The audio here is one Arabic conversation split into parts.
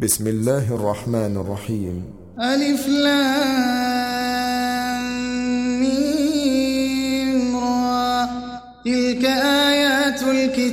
بسم الله الرحمن الرحيم. ألف لام ميم را، تلك آيات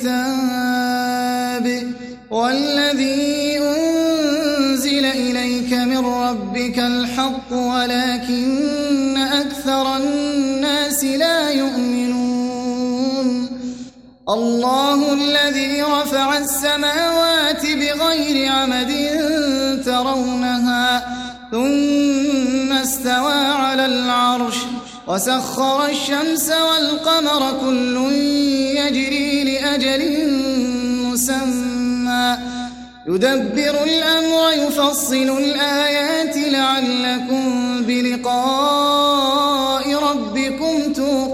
الكتاب والذي أنزل إليك من ربك الحق ولكن أكثر الناس لا يؤمنون. الله الذي رفع السماوات بغير عمد ترونها ثم استوى على العرش وسخر الشمس والقمر كل يجري لأجل مسمى يدبر الأمر يفصل الآيات لعلكم بلقاء ربكم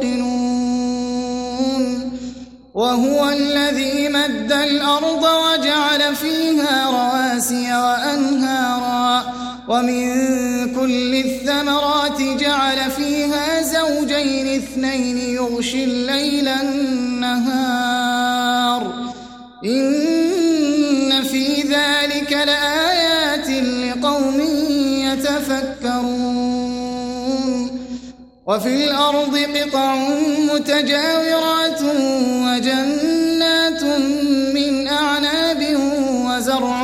توقنون. وهو الذي مد الأرض وجعل فيها رواسي وأنهارا ومن كل الثمرات جعل فيها زوجين اثنين يغشي الليل النهار إن في ذلك لآيات لقوم يتفكرون. وفي الأرض قطع متجاورات وجنات من أعناب وزرع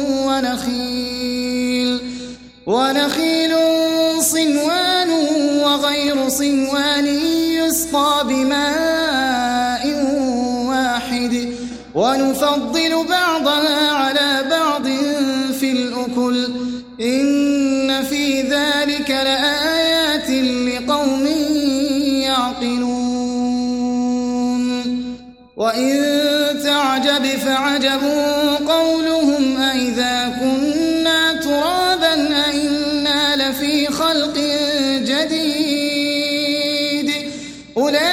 ونخيل صنوان وغير صنوان يسقى بماء واحد ونفضل بعضها على بعض في الأكل إن في ذلك لآيات لقوم يعقلون. وإن تعجب فعجب قولهم أإذا كنا ترابا أإنا لفي خلق جديد أولئك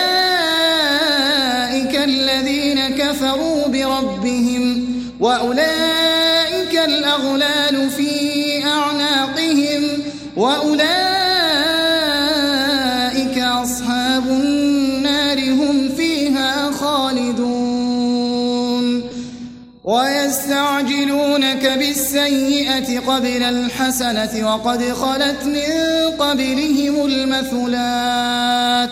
الذين كفروا بربهم وأولئك الأغلال في أعناقهم وأولئك أصحاب النار هم فيها خالدون. ويستعجلونك بالسيئة قبل الحسنة وقد خلت من قبلهم المثلات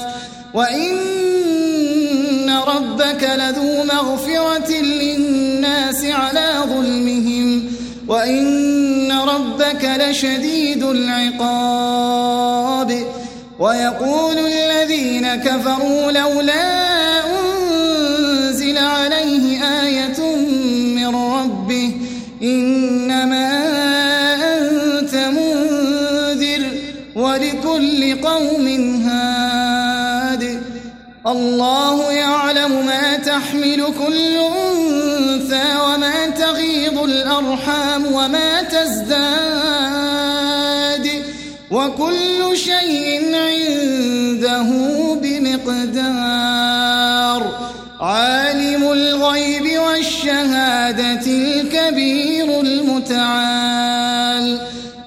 وإن ربك لذو مغفرة للناس على ظلمهم وإن ربك لشديد العقاب. ويقول الذين كفروا لولا أنزل عليه آية من ربه إنما أنت منذر ولكل قوم هاد. الله يعلم ما تحمل كل أنثى وما تغيض الأرحام وما تزداد وكل شيء عنده بمقدار. عالم الغيب والشهادة الكبير المتعال.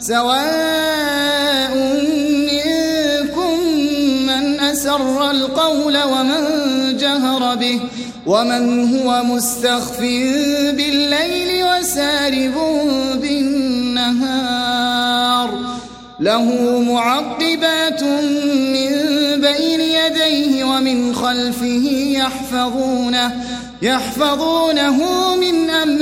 سواء منكم من أسر القول ومن جهر به ومن هو مستخف بالليل وسارب بالنهار. له معقبات من بين يديه ومن خلفه يحفظونه من أمر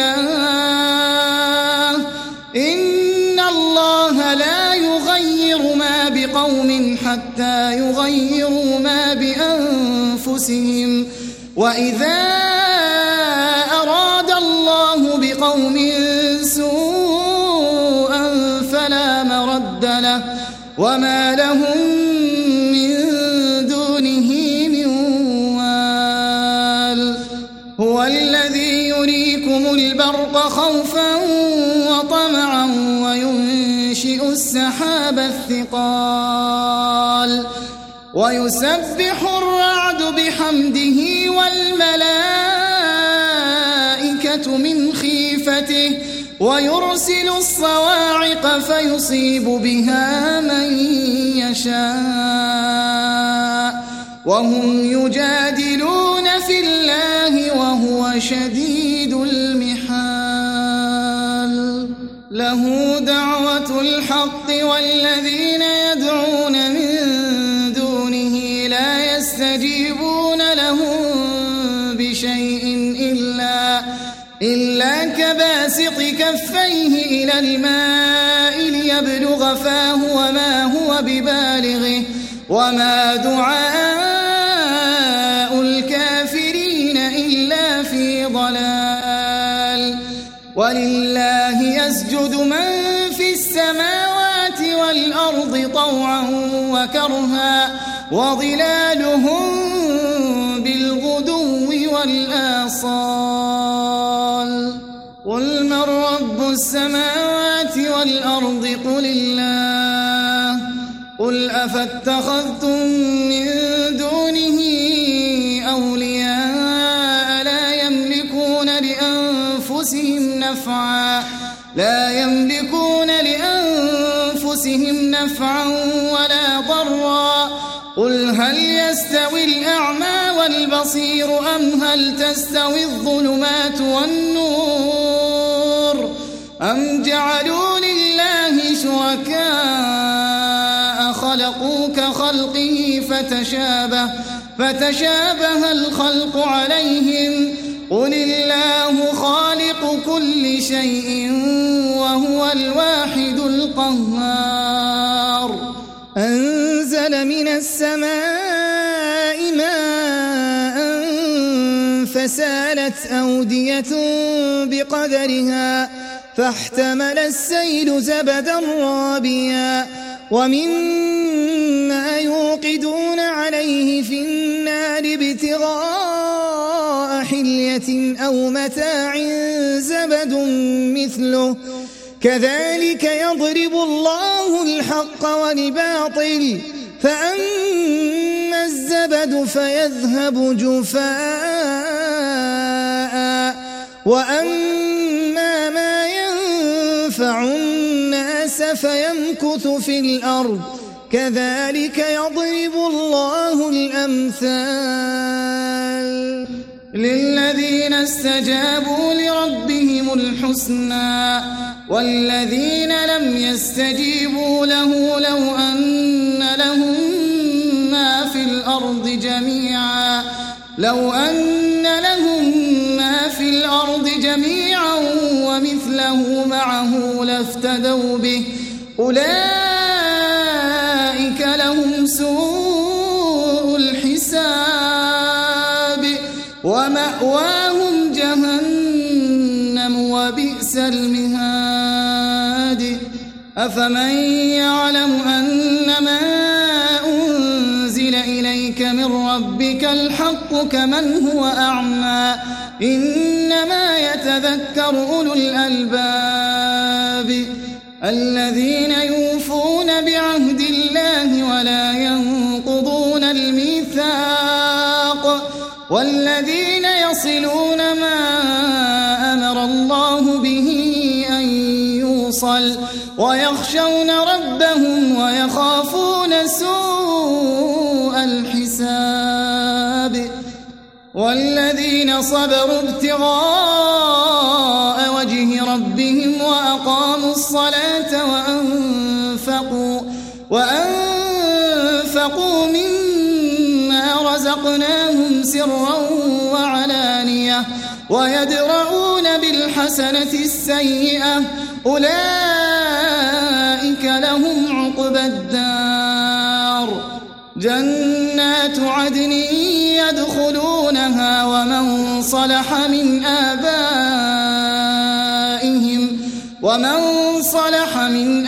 الله. إن الله لا يغير ما بقوم حتى يغيروا ما بأنفسهم وإذا أراد الله بقوم سوءا فلا مرد له وما لهم من دونه من وال. هو الذي يريكم البرق خوفا وطمعا وينشئ السحاب الثقال ويسبح الرعد بحمده والملائكة من خيفته ويرسل الصواعق فيصيب بها من يشاء وهم يجادلون في الله وهو شديد المحال. له دعوة الحق والذين يدعون من دونه لا يستجيبون لهم بشيء إلا كباسط كفيه إلى الماء ليبلغ فاه وما هو ببالغه وما دعاء الكافرين إلا في ضلال. ولله يسجد من في السماوات والأرض طوعا وكرها وظلالهم بالغدو والآصال. قل من رب السماوات والأرض قل الله. قل أفاتخذتم من دونه أولياء لا يملكون لأنفسهم نفعا ولا ضرا. قل هل يستوي الأعمى والبصير أم هل تستوي الظلمات والنور أم جعلوا لله شركاء خلقوا كخلقه فتشابه الخلق عليهم. قل الله خالق كل شيء وهو الواحد القهار. أنزل من السماء ماء فسالت أودية بقدرها فاحتمل السيل زبدا رابيا ومما يوقدون عليه في النار ابتغاء حلية أو متاع زبد مثله كذلك يضرب الله الحق والباطل فأما الزبد فيذهب جفاء وأما ما ينفع الناس فيمكث في الأرض كذلك يضرب الله الأمثال. للذين استجابوا لربهم الحسنى والذين لم يستجيبوا له لو أن لهم ما في الأرض جميعا ومثله معه لافتدوا به أولئك لهم سوء الحساب ومأواهم جهنم وبئس المهاد. أفمن يعلم أنما أنزل إليك من ربك الحق كمن هو أعمى إنما يتذكر أولو الألباب الذين يوفون بعهد الله ولا ينقضون الميثاق والذين يصلون ما أمر الله به أن يوصل ويخشون ربهم ويخافون سوء الحساب. والذين صبروا ابتغاء وجه ربهم وأقاموا الصلاة وأنفقوا مما رزقناهم سرا وعلانية ويدرؤون بالحسنة السيئة أولئك لهم عقبى الدار. جنات عدن يدخلونها ومن صلح من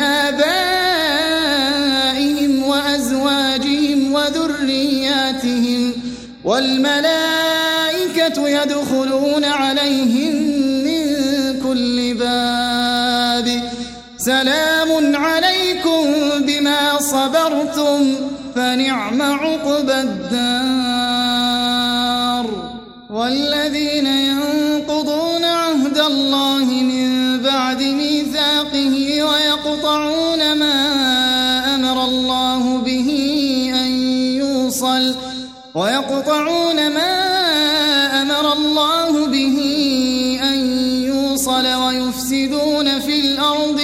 آبائهم وأزواجهم وذرياتهم والملائكة يدخلون عليهم من كل باب سلام عليكم بما صبرتم فنعم عقبى الدار. والذين ينقضون عهد الله من بعد ميثاقه ويقطعون ما أمر الله به أن يوصل ويفسدون في الأرض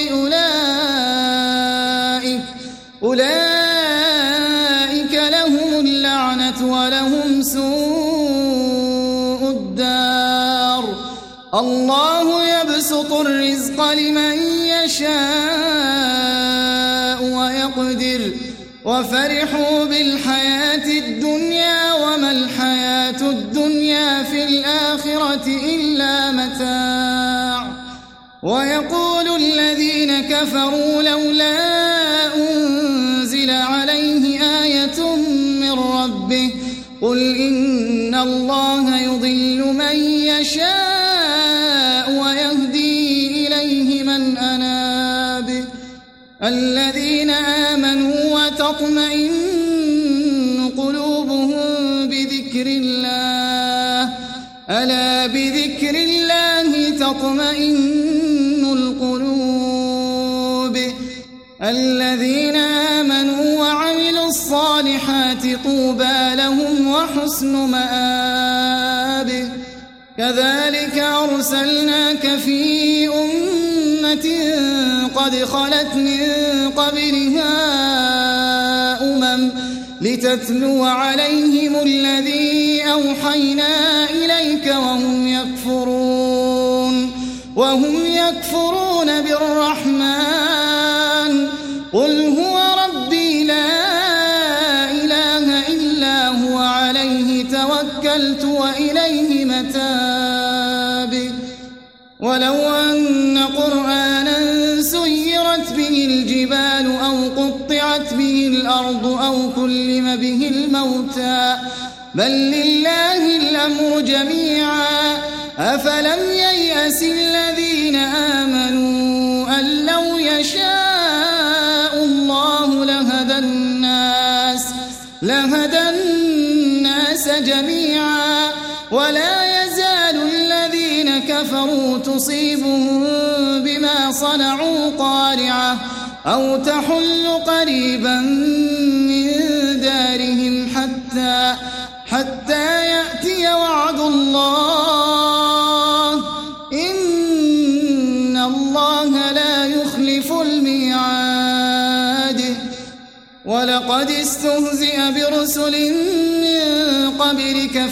الله يبسط الرزق لمن يشاء ويقدر وفرحوا بالحياة الدنيا وما الحياة الدنيا في الآخرة إلا متاع ويقول الذين كفروا لولا أنزل عليه آية من ربه قل إن الله يضل من يشاء ويهدي إليه من أناب الذين آمنوا وتطمئن قلوبهم بذكر الله ألا بذكر الله تطمئن القلوب الذين آمنوا وعملوا الصالحات طوبى لهم وحسن مآب كذلك أرسلناك في أمة قد خلت من قبلها لتتلو عليهم الذي أوحينا إليك وهم يكفرون بالرحمن قل هو ربي لا إله إلا هو عليه توكلت وإليه متاب ولو أن قرآنا سيرت به الجبال أو قطعت به الأرض أو كلم به الموتى بل لله الأمر جميعا أفلم ييأس الذين آمنوا أن لو يشاء الله لهدى الناس جميعا ولا يزال الذين كفروا تصيبهم بما صنعوا قارعة أو تحل قريبا من دارهم حتى يأتي وعد الله إن الله لا يخلف الميعاد ولقد استهزئ برسل من قبلك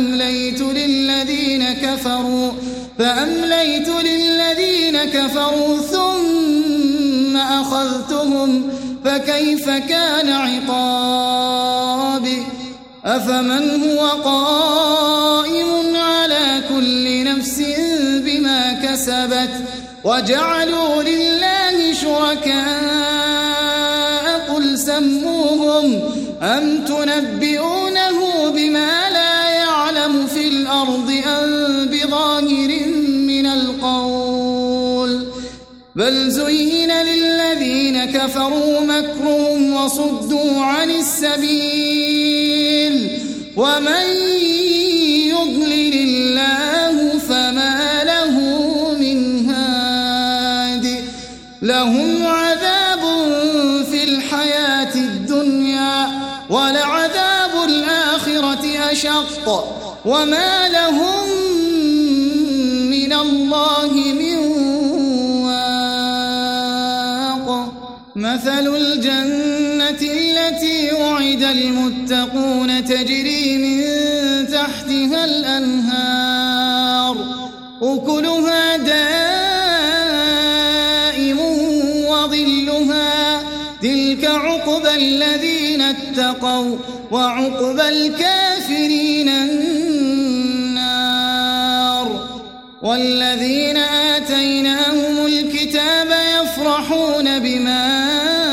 فأمليت للذين كفروا ثم أخذتهم فكيف كان عقاب أفمن هو قائم على كل نفس بما كسبت وجعلوا لله شركاء قل سموهم أم تنبئونه بما لا يعلم في الأرض أم بظاهر من القول بل زين للذين كفروا مكرهم وصدوا عن السبيل ومن يضلل الله فما له من هاد لهم عذاب في الحياة الدنيا ولعذاب الآخرة أشق وما لهم من الله من واق مثل الجنة التي وعد المتقون تجري من تحتها الأنهار أكلها دائم وظلها تلك عقبى الذين اتقوا وعقبى الكافرين النار والذين آتيناهم الكتاب يفرحون بما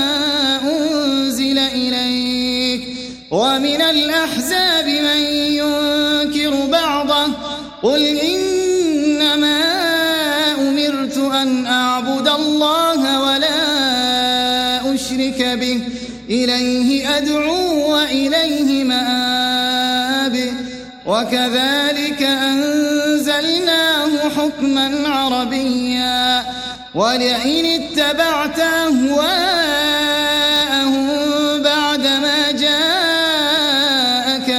أنزل إليك ومن الأحزاب من ينكر بعضه قل إنما أمرت أن أعبد الله ولا أشرك به إليه أدعو وإليه مآب وكذلك أنزلناه حكما عربيا ولئن اتبعت أهواءهم بعدما جاءك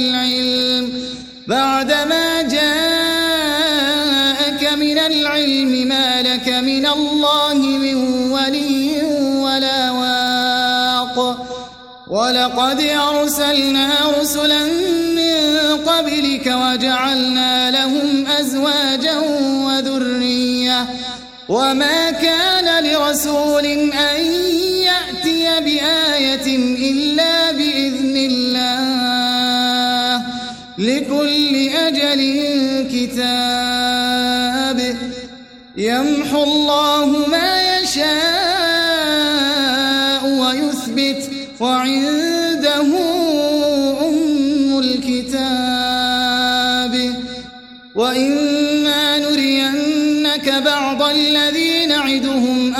من العلم ما لك من الله من ولي ولا واق ولقد أرسلنا رسلا من قبلك وجعلنا لهم أزواجا وذرية وما كان لرسول أن يأتي بآية إلا بإذن الله لكل أجل كتاب يمحو الله ما يشاء ويثبت وعنده أم الكتاب وإما نرينك بعض الذي نعدهم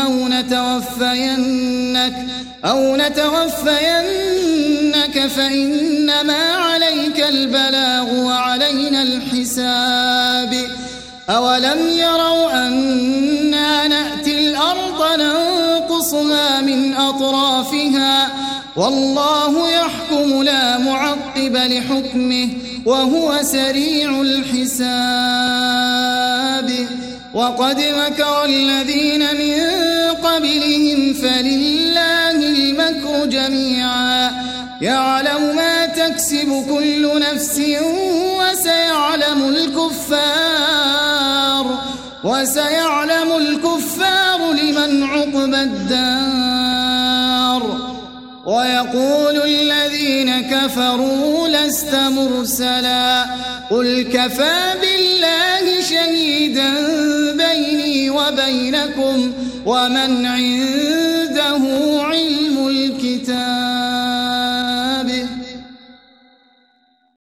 أو نتوفينك فإنما عليك البلاغ وعلينا الحساب أولم يروا أنا نأتي الأرض ننقصها من أطرافها والله يحكم لا معقب لحكمه وهو سريع الحساب وقد مكر الذين من قبلهم فلله المكر جميعا يعلم ما تكسب كل نفس وسيعلم الكفار لمن عقبى الدار ويقول الذين كفروا لست مرسلا قل كفى بالله شهيدا بيني وبينكم ومن عنده علم الكتاب